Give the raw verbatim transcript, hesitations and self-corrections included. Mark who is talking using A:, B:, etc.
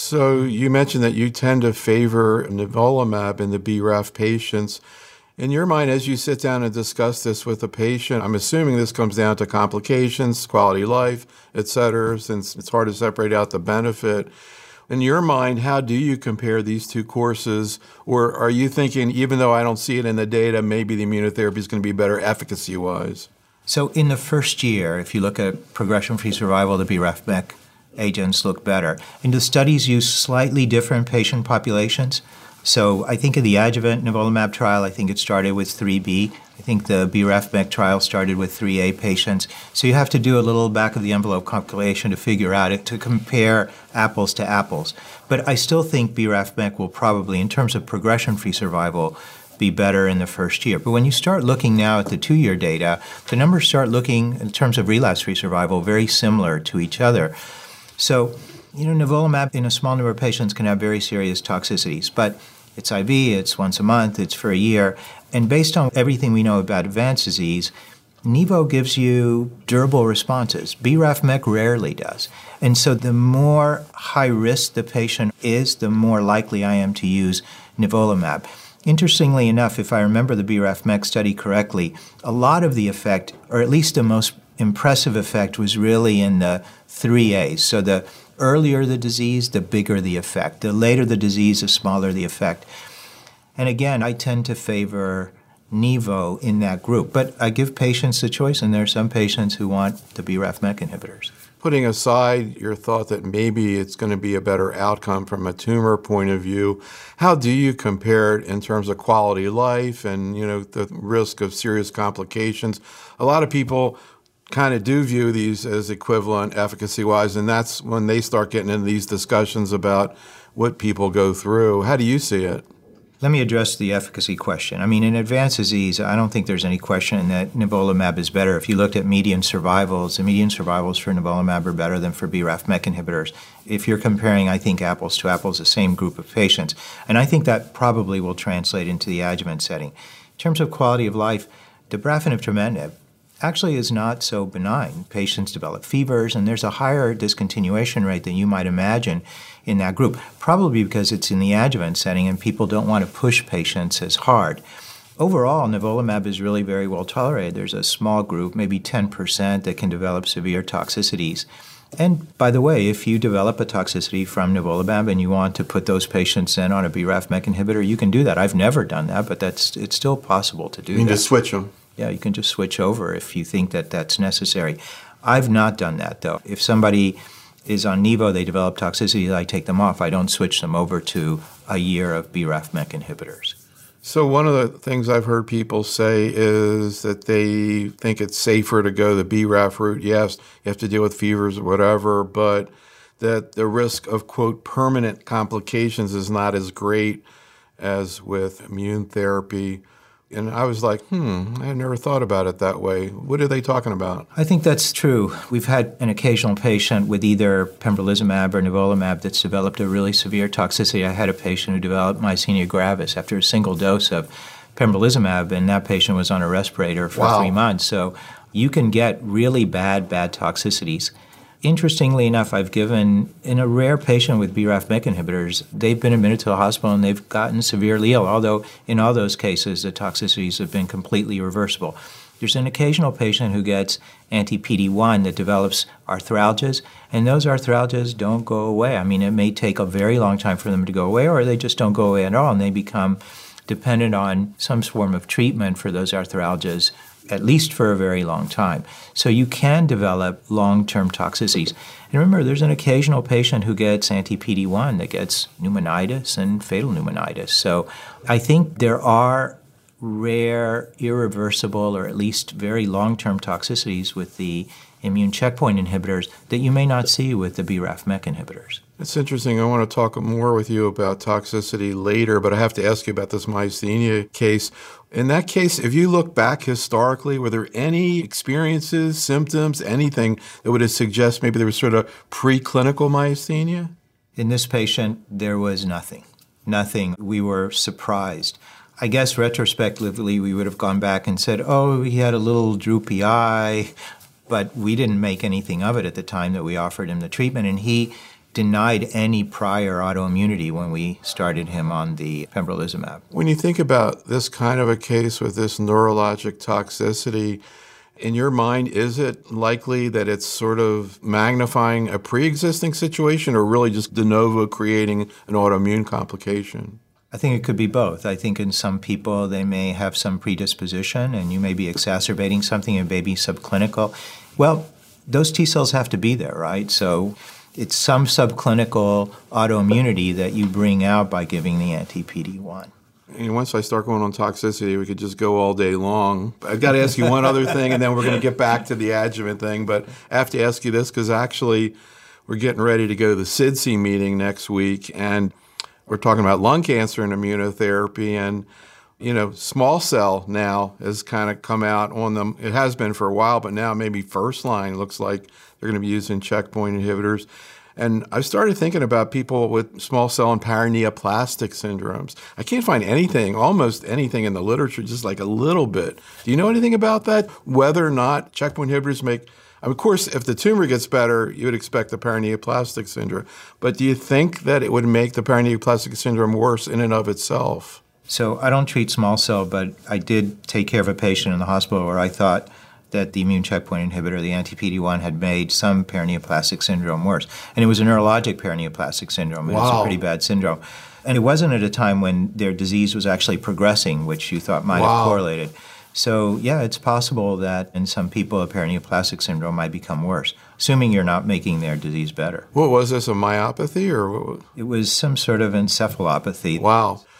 A: So you mentioned that you tend to favor nivolumab in the B R A F patients. In your mind, as you sit down and discuss this with the patient, I'm assuming this comes down to complications, quality of life, et cetera, since it's hard to separate out the benefit. In your mind, how do you compare these two courses? Or are you thinking, even though I don't see it in the data, maybe the immunotherapy is going to be better efficacy-wise?
B: So in the first year, if you look at progression-free survival, the B R A F M E K agents look better. And the studies use slightly different patient populations. So I think in the adjuvant nivolumab trial, I think it started with three B. I think the B R A F M E K trial started with three A patients. So you have to do a little back-of-the-envelope calculation to figure out it, to compare apples to apples. But I still think B R A F M E K will probably, in terms of progression-free survival, be better in the first year. But when you start looking now at the two-year data, the numbers start looking, in terms of relapse-free survival, very similar to each other. So, you know, nivolumab in a small number of patients can have very serious toxicities, but it's I V, it's once a month, it's for a year, and based on everything we know about advanced disease, Nivo gives you durable responses. B R A F M E K rarely does. And so the more high risk the patient is, the more likely I am to use nivolumab. Interestingly enough, if I remember the B R A F M E K study correctly, a lot of the effect, or at least the most impressive effect, was really in the three A's. So the earlier the disease, the bigger the effect. The later the disease, the smaller the effect. And again, I tend to favor Nivo in that group. But I give patients the choice, and there are some patients who want the B R A F M E K inhibitors.
A: Putting aside your thought that maybe it's going to be a better outcome from a tumor point of view, how do you compare it in terms of quality of life and, you know, the risk of serious complications? A lot of people kind of do view these as equivalent efficacy-wise, and that's when they start getting into these discussions about what people go through. How do you see it?
B: Let me address the efficacy question. I mean, in advanced disease, I don't think there's any question that nivolumab is better. If you looked at median survivals, the median survivals for nivolumab are better than for B R A F M E K inhibitors. If you're comparing, I think, apples to apples, the same group of patients. And I think that probably will translate into the adjuvant setting. In terms of quality of life, dabrafenib trametinib actually is not so benign. Patients develop fevers, and there's a higher discontinuation rate than you might imagine in that group, probably because it's in the adjuvant setting and people don't want to push patients as hard. Overall, nivolumab is really very well tolerated. There's a small group, maybe ten percent, that can develop severe toxicities. And by the way, if you develop a toxicity from nivolumab and you want to put those patients in on a B R A F M E K inhibitor, you can do that. I've never done that, but that's it's still possible to do that.
A: You can just switch them.
B: Yeah, you can just switch over if you think that that's necessary. I've not done that, though. If somebody is on Nivo, they develop toxicity, I take them off. I don't switch them over to a year of B R A F M E K inhibitors.
A: So one of the things I've heard people say is that they think it's safer to go the B R A F route. Yes, you have to deal with fevers or whatever, but that the risk of, quote, permanent complications is not as great as with immune therapy. And I was like, hmm, I never thought about it that way. What are they talking about?
B: I think that's true. We've had an occasional patient with either pembrolizumab or nivolumab that's developed a really severe toxicity. I had a patient who developed myasthenia gravis after a single dose of pembrolizumab, and that patient was on a respirator for
A: wow.
B: three months. So you can get really bad, bad toxicities. Interestingly enough, I've given, in a rare patient with B R A F M E K inhibitors, they've been admitted to the hospital and they've gotten severely ill, although in all those cases the toxicities have been completely reversible. There's an occasional patient who gets anti-P D one that develops arthralgias, and those arthralgias don't go away. I mean, it may take a very long time for them to go away, or they just don't go away at all, and they become dependent on some form of treatment for those arthralgias, at least for a very long time. So you can develop long-term toxicities. And remember, there's an occasional patient who gets anti-P D one that gets pneumonitis and fatal pneumonitis. So I think there are rare, irreversible, or at least very long-term toxicities with the immune checkpoint inhibitors that you may not see with the B R A F M E K inhibitors.
A: It's interesting. I want to talk more with you about toxicity later, but I have to ask you about this myasthenia case. In that case, if you look back historically, were there any experiences, symptoms, anything that would suggest maybe there was sort of preclinical myasthenia?
B: In this patient, there was nothing. Nothing. We were surprised. I guess retrospectively, we would have gone back and said, oh, he had a little droopy eye, but we didn't make anything of it at the time that we offered him the treatment, and he denied any prior autoimmunity when we started him on the pembrolizumab.
A: When you think about this kind of a case with this neurologic toxicity, in your mind, is it likely that it's sort of magnifying a pre-existing situation or really just de novo creating an autoimmune complication?
B: I think it could be both. I think in some people they may have some predisposition and you may be exacerbating something and may be subclinical. Well, those T cells have to be there, right? So it's some subclinical autoimmunity that you bring out by giving the anti-P D one.
A: And once I start going on toxicity, we could just go all day long. I've got to ask you one other thing, and then we're going to get back to the adjuvant thing. But I have to ask you this because actually we're getting ready to go to the S I D C meeting next week, and we're talking about lung cancer and immunotherapy. And, you know, small cell now has kind of come out on them. It has been for a while, but now maybe first line looks like they're going to be using checkpoint inhibitors. And I started thinking about people with small cell and paraneoplastic syndromes. I can't find anything, almost anything in the literature, just like a little bit. Do you know anything about that? Whether or not checkpoint inhibitors make, I mean, of course, if the tumor gets better, you would expect the paraneoplastic syndrome. But do you think that it would make the paraneoplastic syndrome worse in and of itself?
B: So I don't treat small cell, but I did take care of a patient in the hospital where I thought that the immune checkpoint inhibitor, the anti-P D one, had made some paraneoplastic syndrome worse. And it was a neurologic paraneoplastic syndrome. It
A: Wow.
B: was a pretty bad syndrome. And it wasn't at a time when their disease was actually progressing, which you thought might
A: Wow.
B: have correlated. So, yeah, it's possible that in some people a paraneoplastic syndrome might become worse, assuming you're not making their disease better.
A: What was this, a myopathy or what was...
B: It was some sort of encephalopathy.
A: Wow.